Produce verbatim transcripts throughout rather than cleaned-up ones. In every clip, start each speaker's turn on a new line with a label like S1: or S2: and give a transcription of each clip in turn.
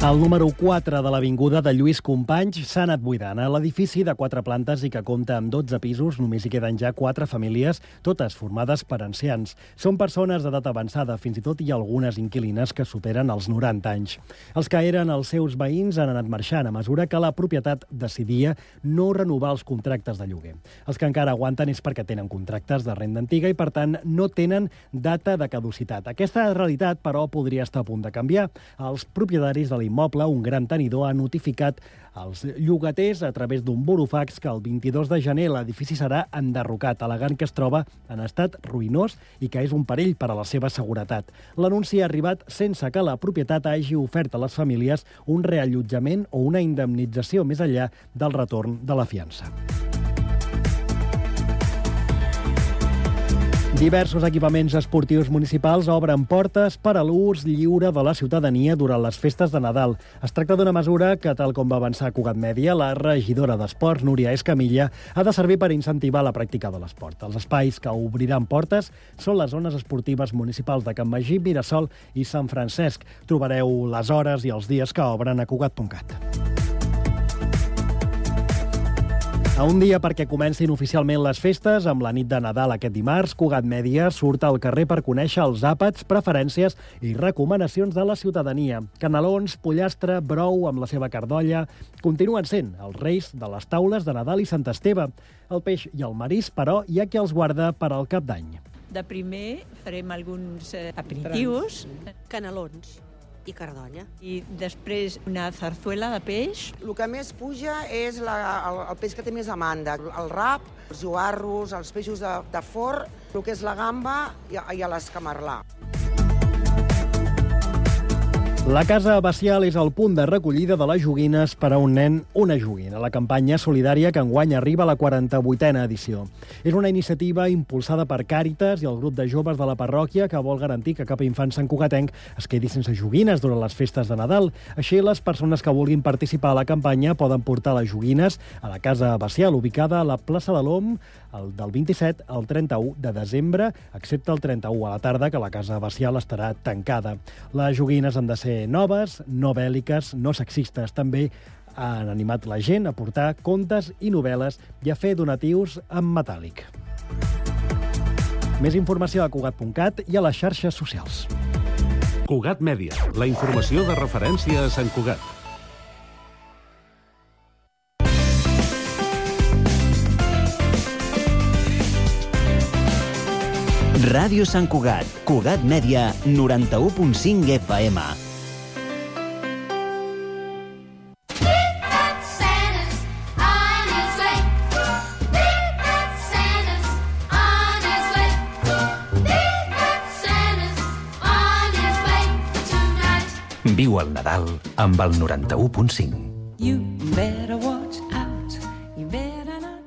S1: El número quatre de l'Avinguda de Lluís Companys s'ha anat buidant. A l'edifici de quatre plantes i que compta amb dotze pisos només hi queden ja quatre famílies, totes formades per ancians. Són persones d'edat avançada, fins i tot hi ha algunes inquilines que superen els noranta anys. Els que eren els seus veïns han anat marxant a mesura que la propietat decidia no renovar els contractes de lloguer. Els que encara aguanten és perquè tenen contractes de renda antiga i, per tant, no tenen data de caducitat. Aquesta realitat, però, podria estar a punt de canviar. Els propietaris de l'immoble Immoble, un gran tenidor, ha notificat als llogaters a través d'un burofax que el vint-i-dos de gener l'edifici serà enderrocat, al·legant que es troba en estat ruïnós i que és un perill per a la seva seguretat. L'anunci ha arribat sense que la propietat hagi ofert a les famílies un reallotjament o una indemnització més enllà del retorn de la fiança. Diversos equipaments esportius municipals obren portes per a l'ús lliure de la ciutadania durant les festes de Nadal. Es tracta d'una mesura que, tal com va avançar Cugat Mèdia, la regidora d'Esports, Núria Escamilla, ha de servir per incentivar la pràctica de l'esport. Els espais que obriran portes són les zones esportives municipals de Can Magí, Mirasol i Sant Francesc. Trobareu les hores i els dies que obren a cugat punt cat. A un dia perquè comencin oficialment les festes, amb la nit de Nadal aquest dimarts, Cugat Mèdia surt al carrer per conèixer els àpats, preferències i recomanacions de la ciutadania. Canelons, pollastre, brou amb la seva cardolla continuen sent els reis de les taules de Nadal i Sant Esteve. El peix i el marisc, però, hi ha qui els guarda per al Cap d'Any.
S2: De primer farem alguns eh, aperitius.
S3: Canelons i cardolla.
S2: I després una zarzuela de peix.
S4: El que més puja és la, el, el peix que té més demanda. El rap, els joarros, els peixos de, de forn, el que és la gamba i, i l'escamarlà.
S1: La Casa Abacial és el punt de recollida de les joguines per a un nen, una joguina. La campanya solidària que enguany arriba a la quaranta-vuitena edició. És una iniciativa impulsada per Càritas i el grup de joves de la parròquia que vol garantir que cap infant santcugatenc es quedi sense joguines durant les festes de Nadal. Així, les persones que vulguin participar a la campanya poden portar les joguines a la Casa Abacial, ubicada a la plaça de l'Om, del vint-i-set al trenta-u de desembre, excepte el trenta-u a la tarda, que la Casa Abacial estarà tancada. Les joguines han de ser noves, no bèl·liques, no sexistes. També han animat la gent a portar contes i novel·les i a fer donatius en metàl·lic. Més informació a cugat punt cat i a les xarxes socials.
S5: Cugat Mèdia, la informació de referència a Sant Cugat.
S6: Ràdio Sant Cugat, Cugat Mèdia, noranta-u punt cinc F M. Viu el Nadal amb el noranta-u punt cinc.
S7: You better watch out, you better not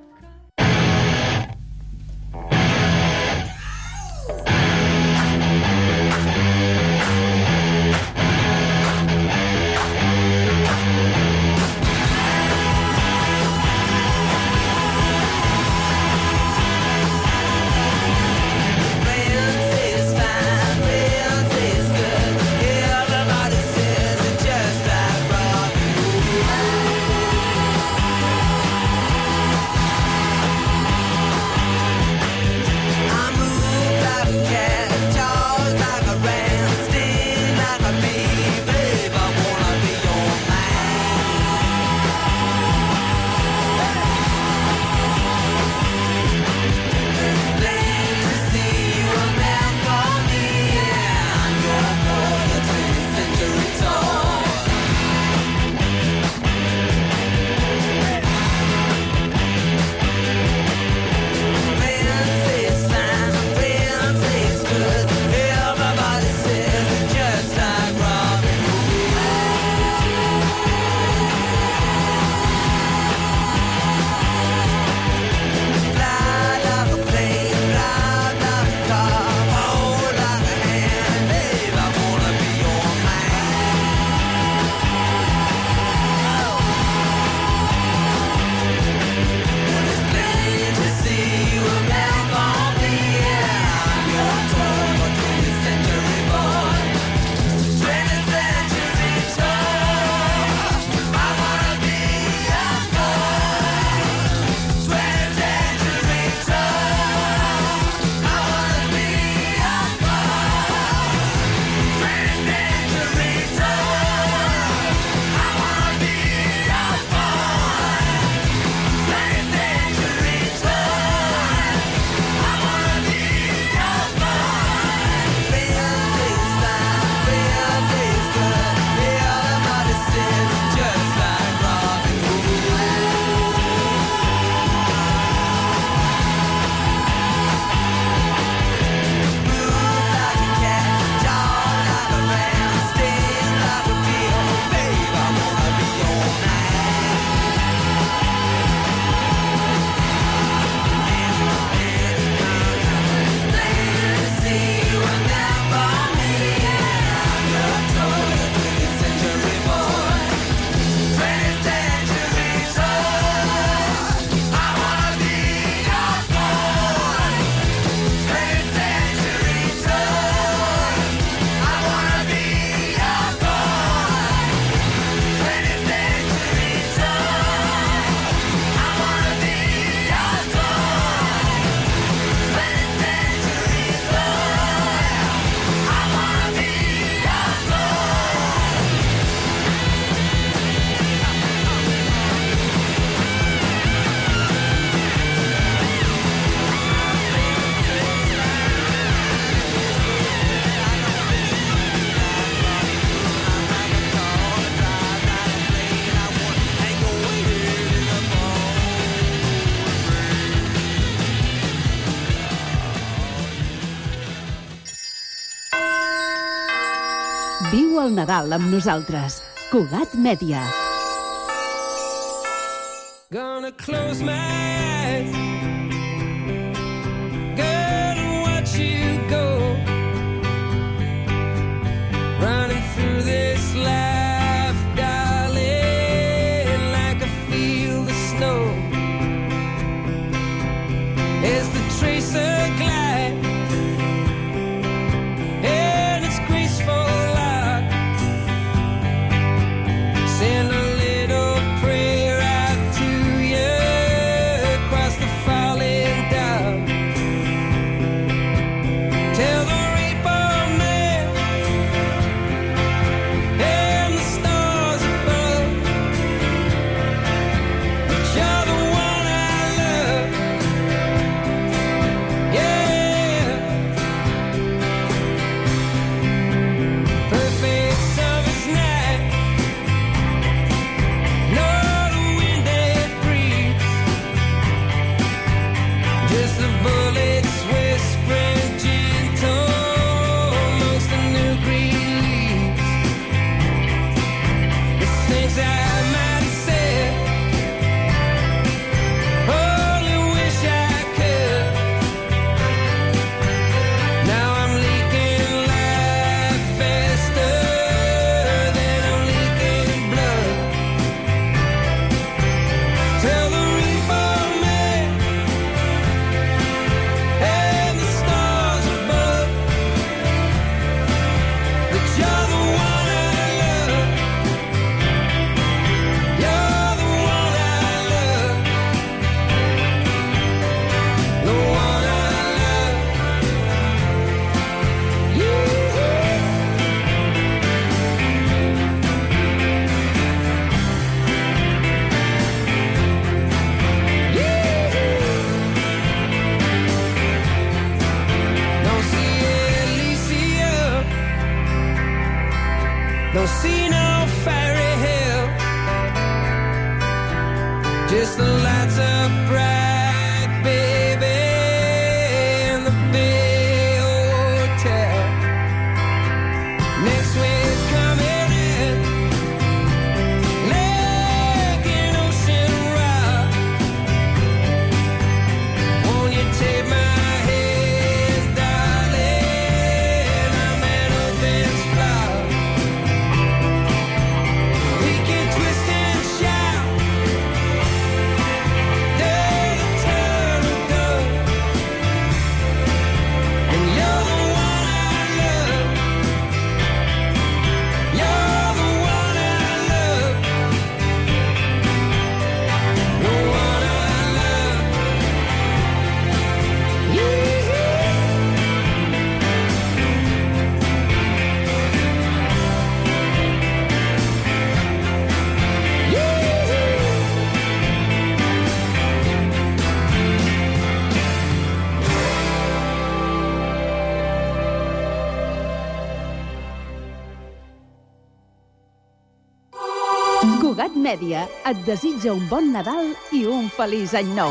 S8: Viu el Nadal amb nosaltres. Cugat Mèdia.
S9: Gonna close my eyes, gonna watch you go, running through this life, darling, like a field of snow. As the tracer glides in its graceful arc, send a little prayer out to you across the falling dark. Tell the reaper man and the stars above that you're the one I love. Yeah, perfect summer's night, no the wind that breathes, just the bullets whispering gentle amongst the new green leaves. The things I might have said, only wish I could. Now I'm leaking life faster than I'm leaking blood. Tell the reaper man and the stars above that you're the one I love. You're the one I love. The one I love. You. Don't see Elysium, don't see no fairy hill, just the lights of bright, baby, in the Bay Hotel. Next week coming in, like an ocean rock. Won't you take my hand, darling? I'm an open flower. We can twist and shout, till the turn of gold. And you're the one I love. You're the one I love. The one I love. You.
S8: Cugat Mèdia et desitja un bon Nadal i un feliç any nou.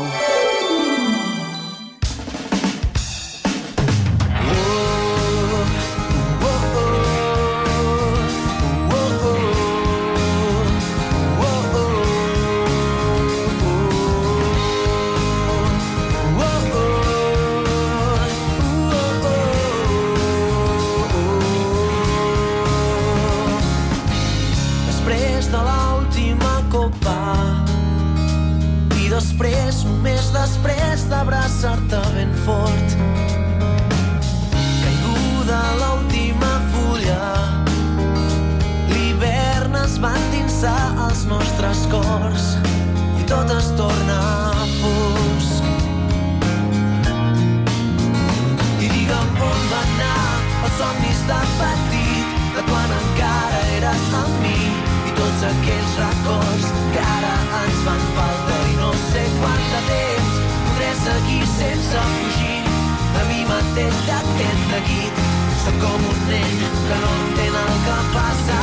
S10: Després de l'última copa i després, només després d'abraçar-te ben fort, caiguda l'última fulla, l'hivern es va endinsar als nostres cors i tot es torna fosc. I digue'm on va anar els somnis de petit, de quan encara eres amb mi, i tots aquells records que ara ens fan falta, i no sé quant de temps podré seguir sense fugir de mi mateix d'aquest neguit. Soc com un nen que no entén el que passa.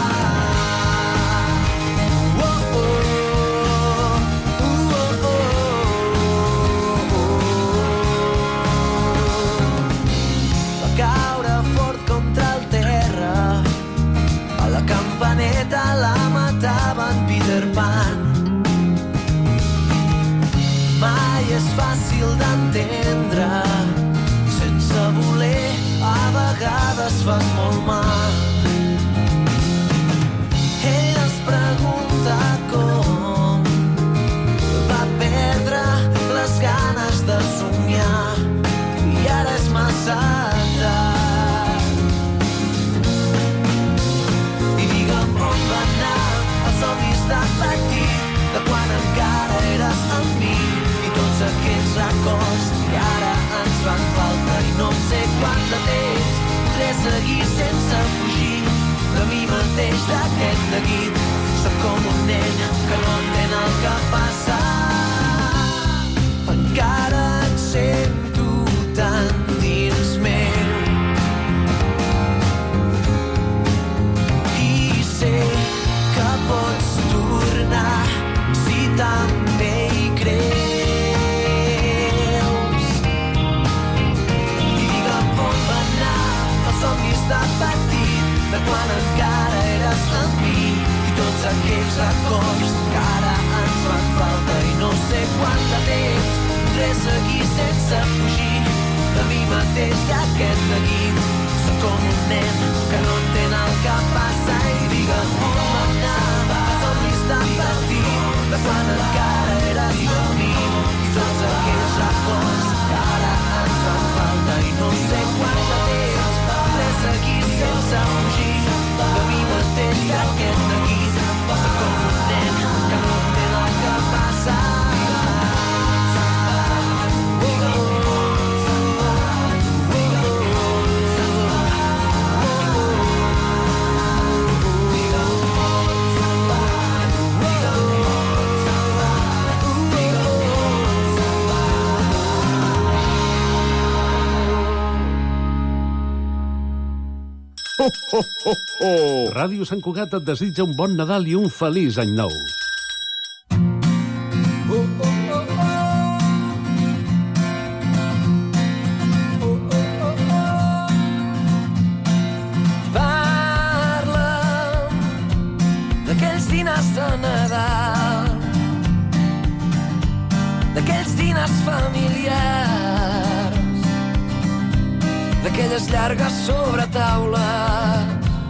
S10: Oh, oh, oh, oh, oh, oh. Va caure fort contra el terra fàcil d'entendre. Sense voler, a vegades fas molt mal. Ell es pregunta com va perdre les ganes de somiar i ara és massa tard. I digue'm on va anar els somnis de petit, de quan encara eres amb mi, i tots aquells records que ara ens fan falta i no sé quant de temps podré seguir sense fugir de mi mateix, d'aquest neguit. Soc com un nen que no entén el que passa. Encara et sento tan dins meu i sé que pots tornar si també hi creus. I digue'm on va anar els somnis de petit, de quan encara eres amb mi, i tots aquells records que ara ens fan falta i no sé quant de temps podré seguir sense fugir de mi mateix, d'aquest neguit. Soc com un nen que no entén el que passa i digue'm on va anar els somnis de petit, de quan encara eres amb mi, i tots aquells records que ara ens fan falta i no sé quant de temps podré seguir sense fugir de mi mateix, d'aquest neguit. Soc com un nen que no entén el que passa.
S5: Ho, ho, ho, ho. Ràdio Sant Cugat et desitja un bon Nadal i un feliç any nou.
S10: Parla'm d'aquells dinars de Nadal, d'aquells dinars familiars, d'aquelles llargues sobretaules.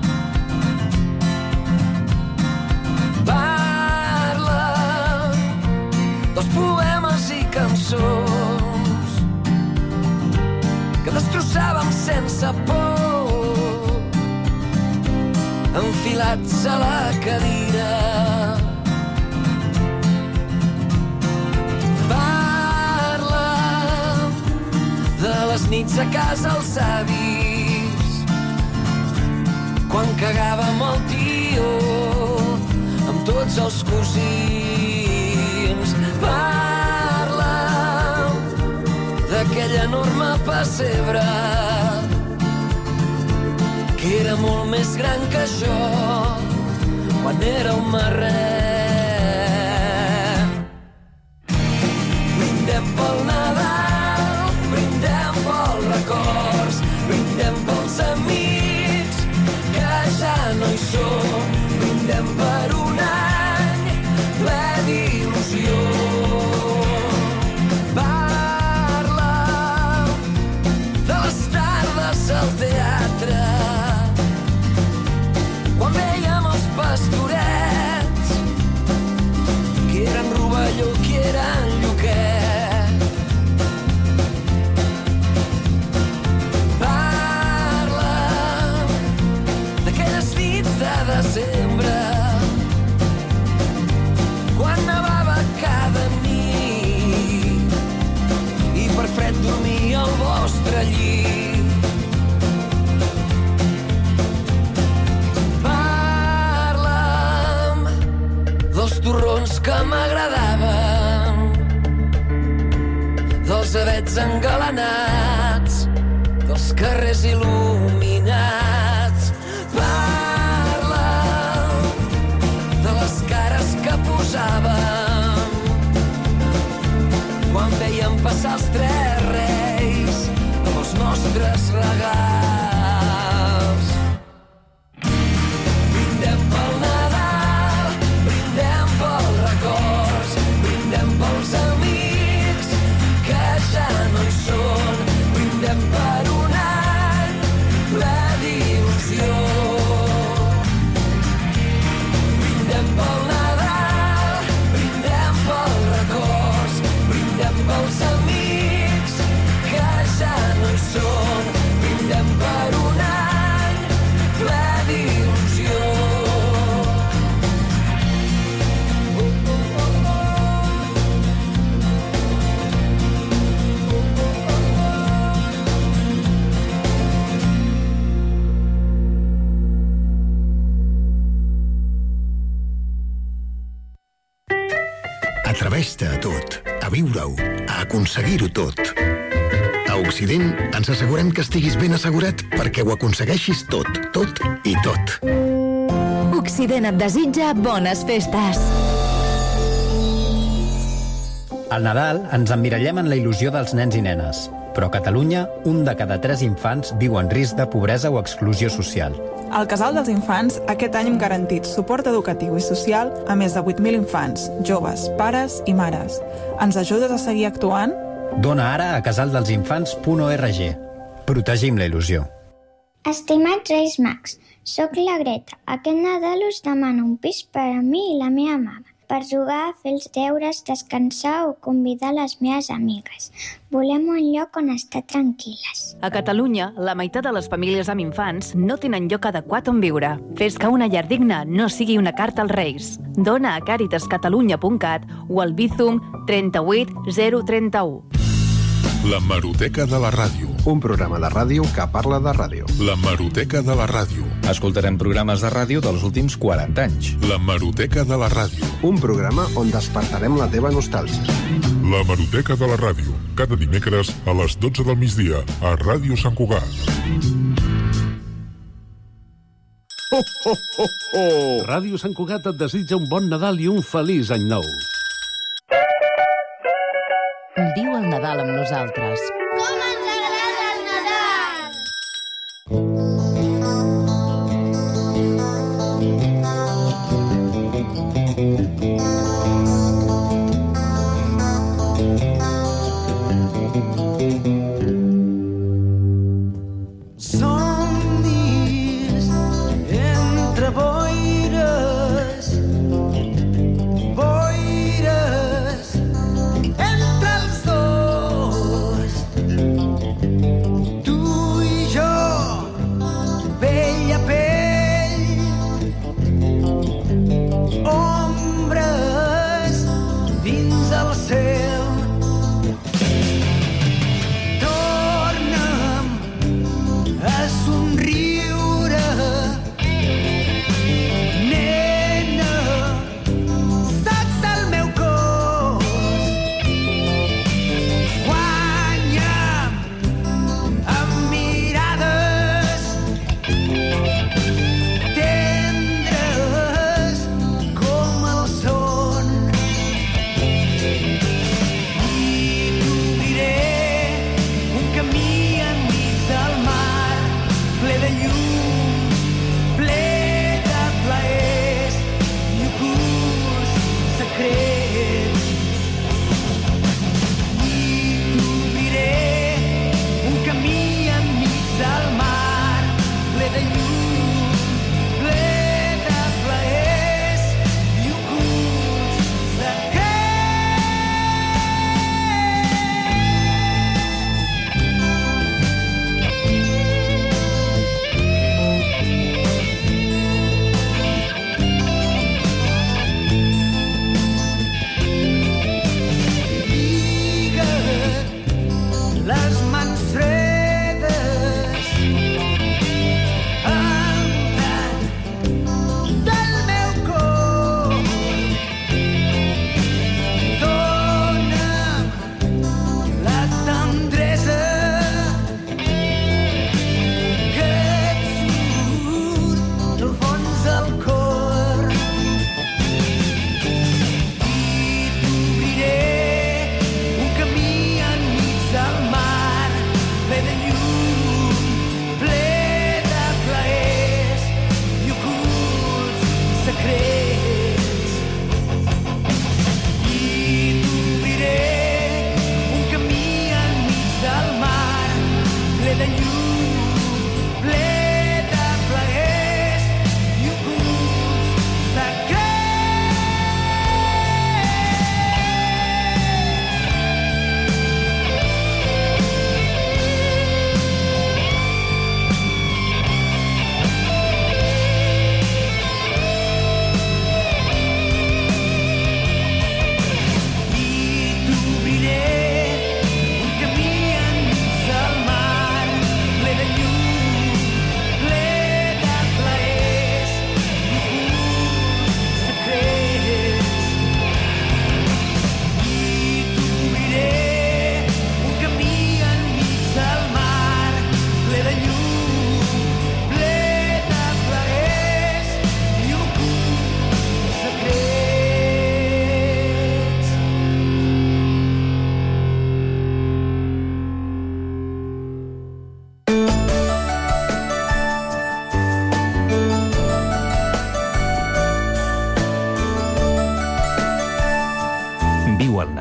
S10: Parla dels poemes i cançons que destrossàvem sense por, enfilats a la cadira. De les nits a casa els avis, quan cagàvem el tio amb tots els cosins. Parla d'aquell enorme pessebre que era molt més gran que jo quan era un marret. Brindem pel Nadal, brindem pels records, brindem pels amics que ja no hi som, brindem per un any ple d'il·lusió. Parla de les tardes al teatre, quan veiem els pastorets, que eren rovelló, que eren lloquet. Parla'm d'aquelles nits de desembre, quan nevava cada nit i per fred dormia al vostre llit. Parla'm dels torrons que m'agradaven, dels avets engalanats, dels carrers il·luminats. Parla'm de les cares que posàvem quan veiem passar els tres reis amb els nostres regals. Brindem pel Nadal, brindem pels records, brindem pels amics que
S11: Atreveix-te a tot, a viure-ho, a aconseguir-ho tot. A Occident ens assegurem que estiguis ben assegurat perquè ho aconsegueixis tot, tot i tot.
S12: Occident et desitja bones festes.
S13: Al Nadal ens emmirallem en la il·lusió dels nens i nenes. Però a Catalunya, un de cada tres infants viu en risc de pobresa o exclusió social.
S14: Al Casal dels Infants, aquest any hem garantit suport educatiu i social a més de vuit mil infants, joves, pares i mares. Ens ajudes a seguir actuant?
S13: Dona ara a casaldelsinfants punt org. Protegim la il·lusió.
S15: Estimats Reis Mags, sóc la Greta. Aquest Nadal us demano un pis per a mi i la meva mama, per jugar, fer els deures, descansar o convidar les meves amigues. Volem un lloc on estar tranquil·les.
S16: A Catalunya, la meitat de les famílies amb infants no tenen lloc adequat on viure. Fes que una llar digna no sigui una carta als Reis. Dona a càritas catalunya punt cat o al Bizum trenta-vuit zero trenta-u.
S17: La Hemeroteca de la Ràdio.
S18: Un programa de ràdio que parla de ràdio.
S17: La Hemeroteca de la Ràdio.
S19: Escoltarem programes de ràdio dels últims quaranta anys.
S17: La Hemeroteca de la Ràdio.
S18: Un programa on despertarem la teva nostàlgia.
S17: La Hemeroteca de la Ràdio. Cada dimecres a les dotze del migdia a Ràdio Sant Cugat.
S5: Ho, ho, ho, ho! Ràdio Sant Cugat et desitja un bon Nadal i un feliç any nou.
S20: Viu el Nadal amb nosaltres.
S15: Com ens agrada el Nadal!
S10: Somnis entre boires, boires entre els dos.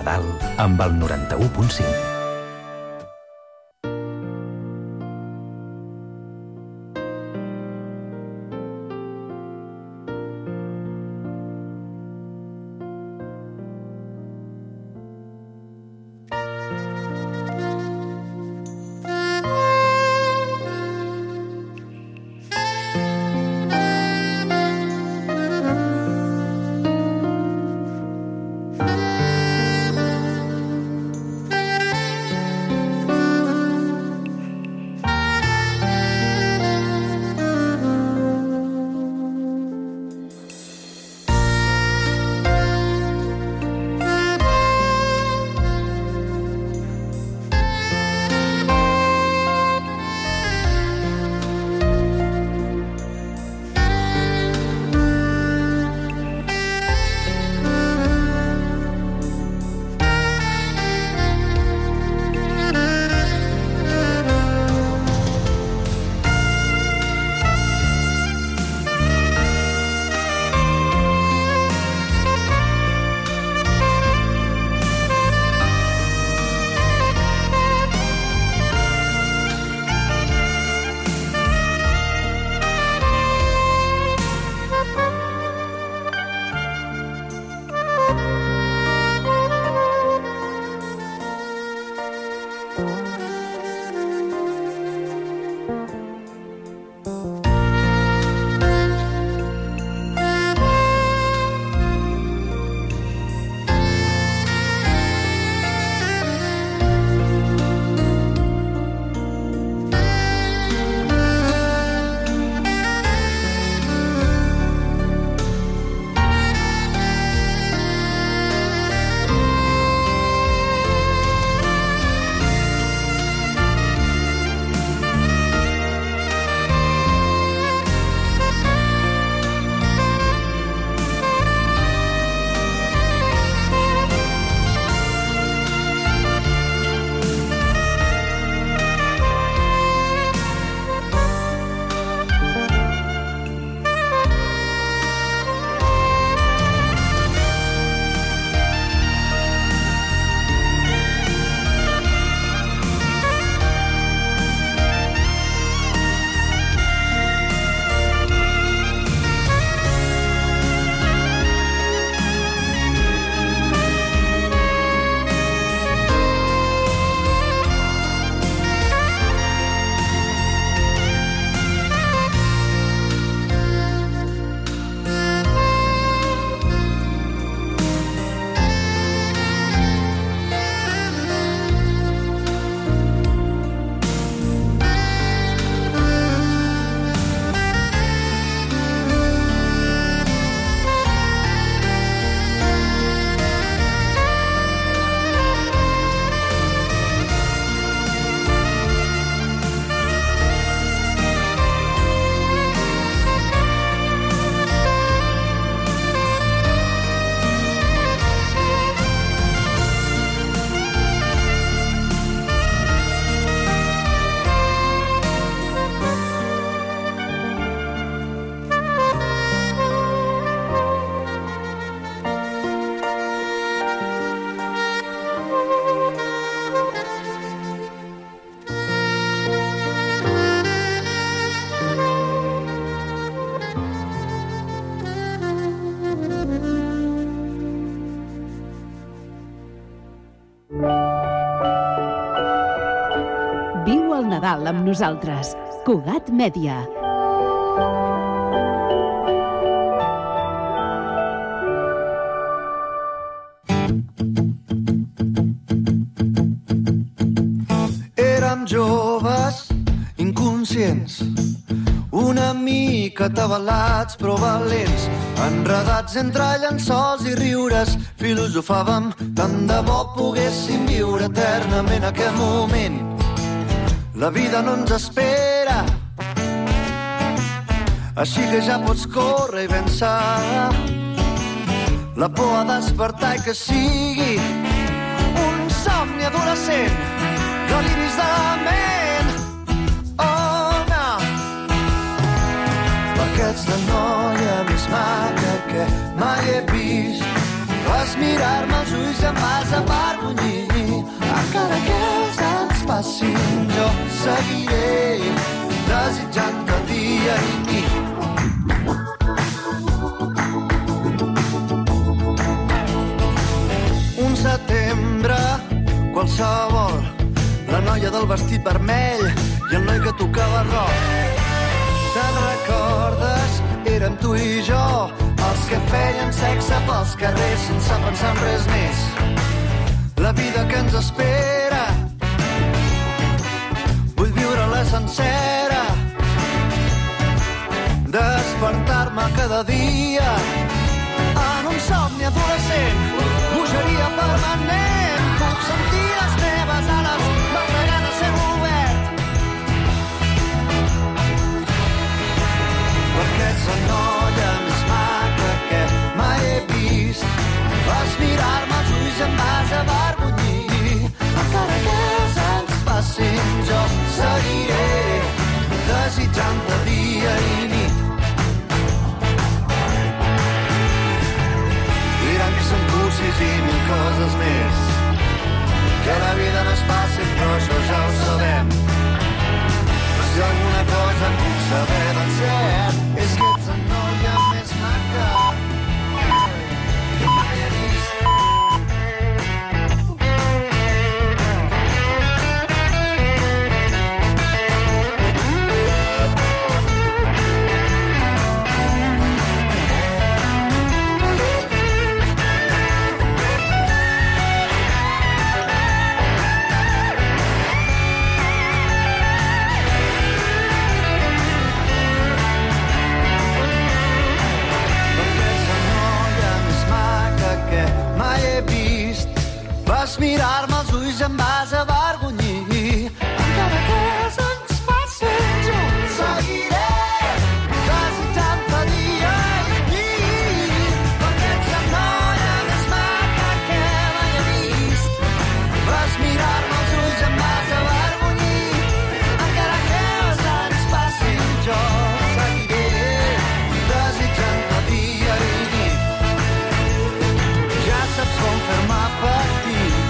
S6: Nadal amb el noranta-u punt cinc.
S8: Viu el Nadal amb nosaltres. Cugat Mèdia.
S10: Érem joves, inconscients, una mica atabalats però valents, enredats entre llençols i riures, filosofàvem, tant de bo poguéssim viure eternament aquell moment. La vida no ens espera, així que ja pots córrer i vèncer la por a despertar i que sigui un somni adolescent, deliris de la ment. Oh, no, perquè ets la noia més maca que mai he vist. Vas mirar-me als ulls i em vas avergonyir. Encara que els anys passin, jo seguiré desitjant-te dia i nit. Un setembre qualsevol, la noia del vestit vermell i el noi que tocava rock. Te'n recordes? Érem tu i jo, els que feien sexe pels carrers sense pensar en res més. La vida que ens espera, vull viure-la sencera, despertar-me cada dia en un somni adolescent, bogeria permanent. Puc sentir les teves ales bategant el cel obert, perquè ets la noia més maca que mai he vist. Vas mirar-me als ulls i em vas avergonyir. Encara que els anys passin, jo seguiré desitjant-te dia i nit. Diran que som cursis i mil coses més, que la vida no és fàcil, però això ja ho sabem. Però si alguna cosa puc saber del cert, és que ets la noia més maca que mai he vist. Vas mirar-me als ulls i em vas avergonyir. Encara que els anys passin, jo seguiré desitjant-te dia i nit, perquè ets la noia més maca que mai he vist. Vas mirar-me als ulls i em vas avergonyir. Encara que els anys passin, jo seguiré desitjant-te dia i nit. Ja saps com fer-me patir,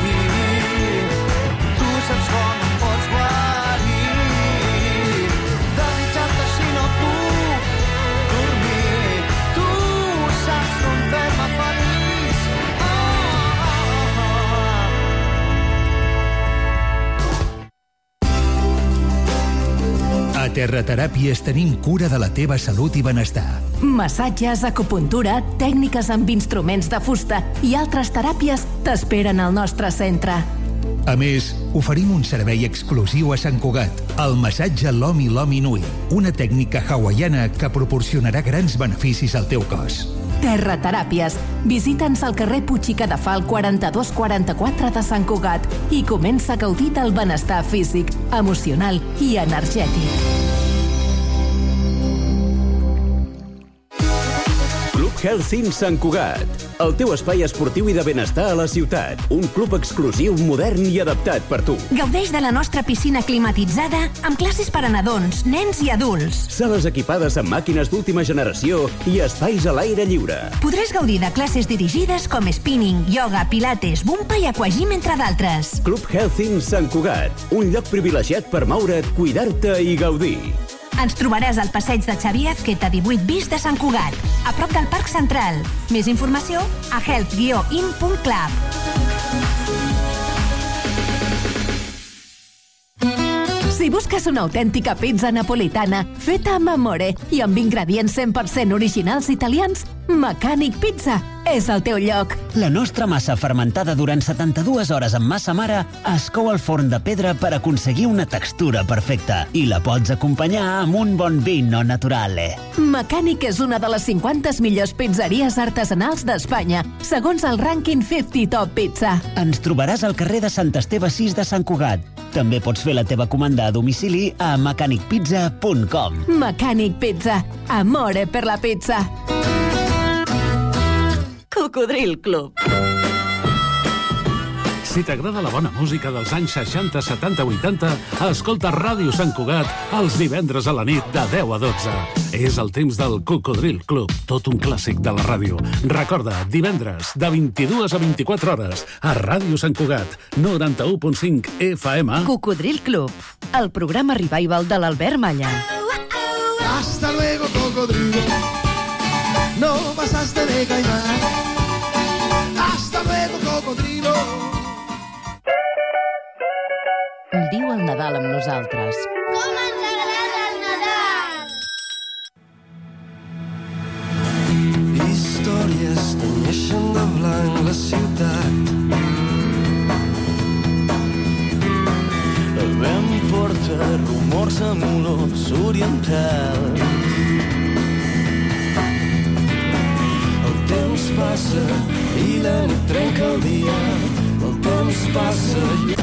S10: saps com em pots guarir. Desitjant-te així no puc dormir. Tu saps com fer-me feliç. Oh, oh, oh.
S21: A Terrateràpies tenim cura de la teva salut i benestar.
S16: Massatges, acupuntura, tècniques amb instruments de fusta i altres teràpies t'esperen al nostre centre.
S21: A més, oferim un servei exclusiu a Sant Cugat, el massatge Lomi Lomi Nui, una tècnica hawaiana que proporcionarà grans beneficis al teu cos.
S16: Terrateràpies. Visita'ns al carrer Puig i Cadafal quaranta-dos quaranta-quatre de Sant Cugat i comença a gaudir del benestar físic, emocional i energètic.
S22: Club Health Sant Cugat, el teu espai esportiu i de benestar a la ciutat. Un club exclusiu, modern i adaptat per tu.
S23: Gaudeix de la nostra piscina climatitzada amb classes per a nadons, nens i adults.
S22: Sales equipades amb màquines d'última generació i espais a l'aire lliure.
S23: Podràs gaudir de classes dirigides com spinning, yoga, pilates, bumpa i aquagym, entre d'altres.
S22: Club Health Sant Cugat, un lloc privilegiat per moure't, cuidar-te i gaudir.
S23: Ens trobaràs al passeig de Xavier Azqueta divuit bis de Sant Cugat, a prop del Parc Central. Més informació a health guió in punt club.
S16: Si busques una autèntica pizza napolitana feta amb amore i amb ingredients cent per cent originals italians, Mecànic Pizza és el teu lloc.
S24: La nostra massa fermentada durant setanta-dues hores amb massa mare es cou al forn de pedra per aconseguir una textura perfecta i la pots acompanyar amb un bon vino naturale.
S16: Mecànic és una de les cinquanta millors pizzeries artesanals d'Espanya, segons el rànquing cinquanta Top Pizza.
S24: Ens trobaràs al carrer de Sant Esteve sis de Sant Cugat. També pots fer la teva comanda a domicili a mecànic pizza punt com.
S16: Mecànic Pizza. Amore per la pizza.
S25: Cocodril Club.
S5: Si t'agrada la bona música dels anys seixanta, setanta, vuitanta, escolta Ràdio Sant Cugat els divendres a la nit de deu a dotze. És el temps del Cocodril Club, tot un clàssic de la ràdio. Recorda, divendres, de vint-i-dues a vint-i-quatre hores, a Ràdio Sant Cugat, noranta-u punt cinc F M.
S16: Cocodril Club, el programa revival de l'Albert Malla.
S10: Hasta luego, cocodrilo. No pasaste de caimán. Hasta luego, cocodrilo.
S20: Viu el Nadal amb nosaltres.
S15: Com ens agrada el Nadal!
S10: Històries tenyeixen de blanc la ciutat.
S1: El vent porta rumors amb olors orientals. El temps passa i la nit trenca el dia. El temps passa i...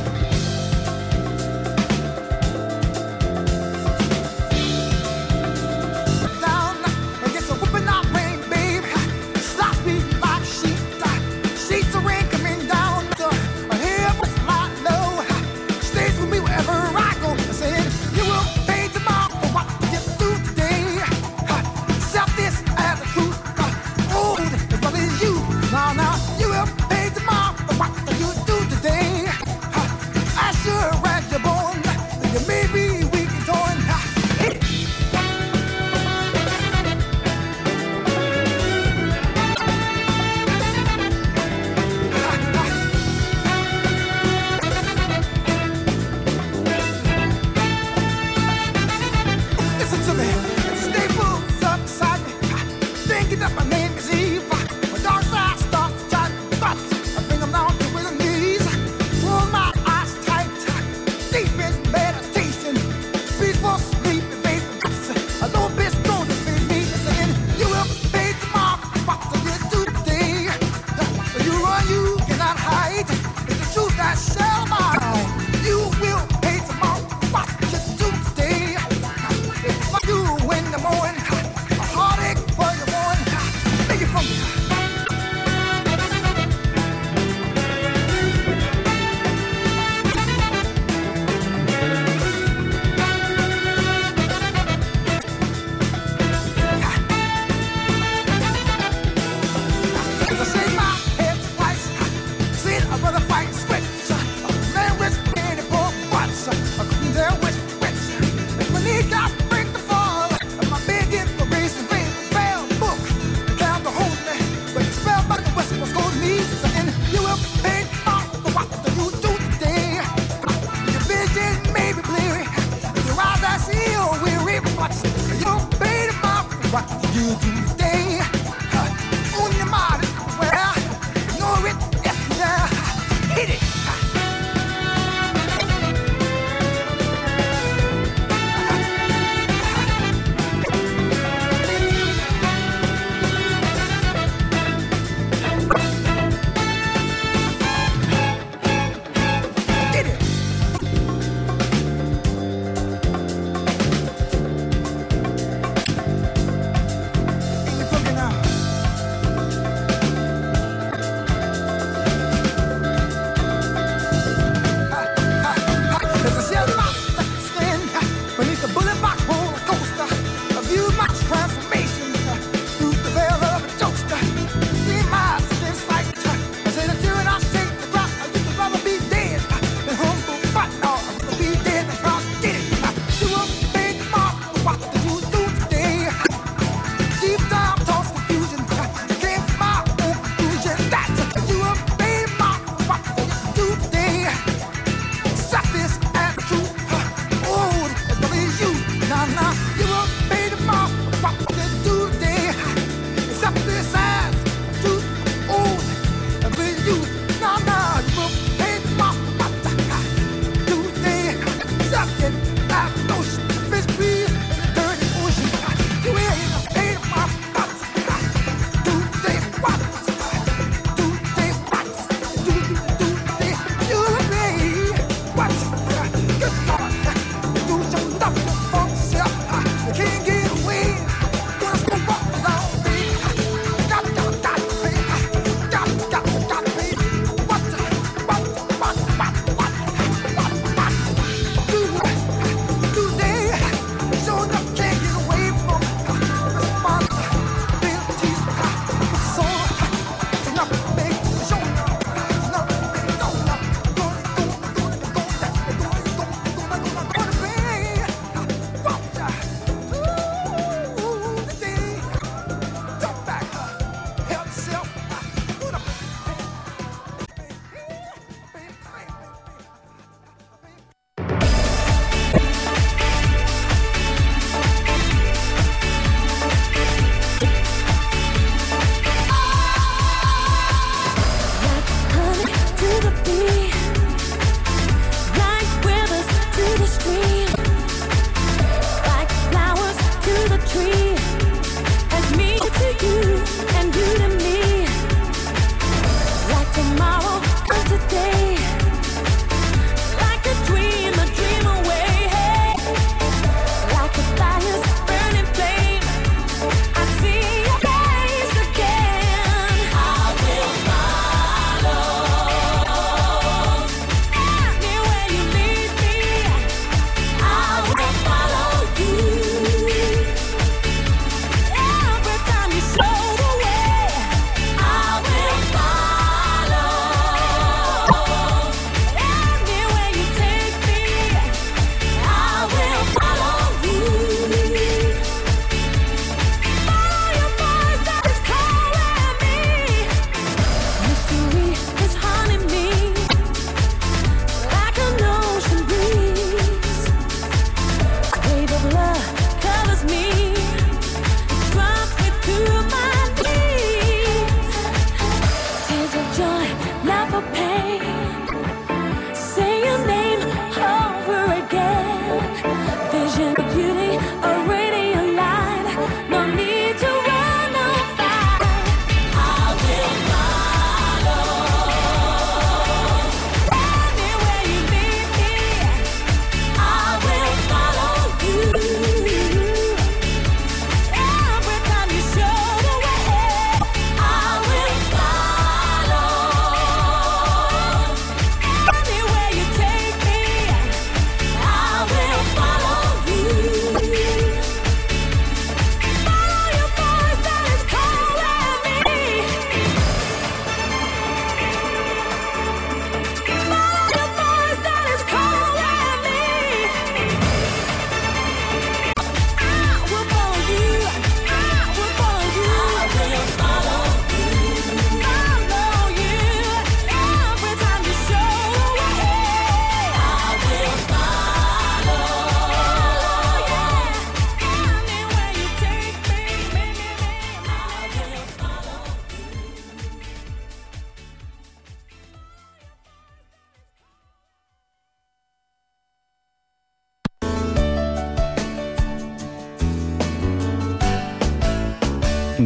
S10: Make it fun.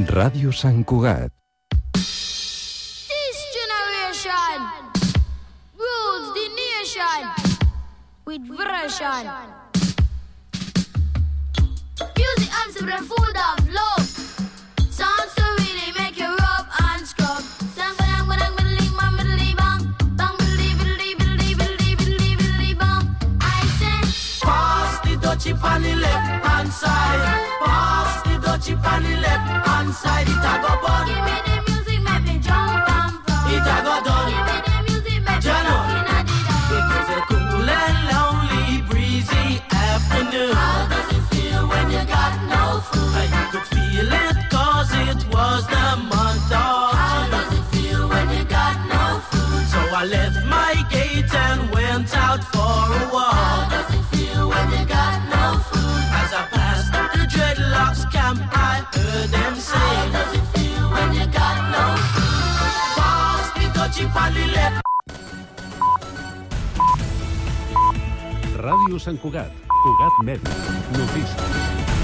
S2: Ràdio Sant Cugat.
S3: This generation rules the nation with version. Music and super full of love. Sounds to really make you rub and scrub. Bang bang bang bang bang bang bang bang bang bang. I say,
S10: pass the dutchie on the left hand side. Pass the dutchie on the left hand side. It a go bun.
S3: Give me the music, make me jump and flop.
S10: It a go done.
S3: Give me the music, make me jump in the dark.
S10: It was a cool and lonely, breezy afternoon.
S3: How does it feel when you got no food?
S10: I could feel it cause it was the month of
S3: How does it feel when you got no food?
S10: So I left my gate and went out for a walk.
S3: How does it feel when you got no food?
S10: As I passed the dreadlocks camp, I heard them say,
S3: how does it feel when you got no food?
S10: Pass the dutchie on the left.
S5: Ràdio Sant Cugat, Cugat Mèdia, notícies.